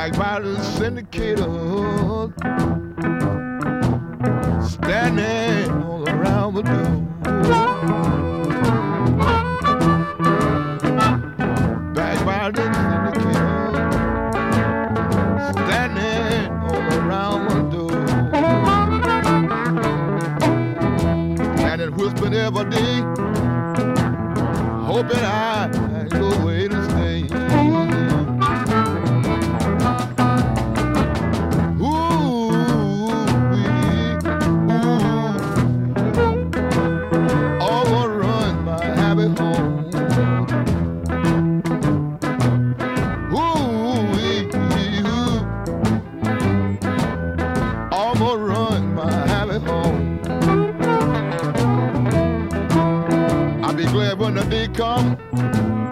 backbiting syndicators standing all around the door. Backbiting syndicators standing all around the door. And it whispered every day, hoping I go away.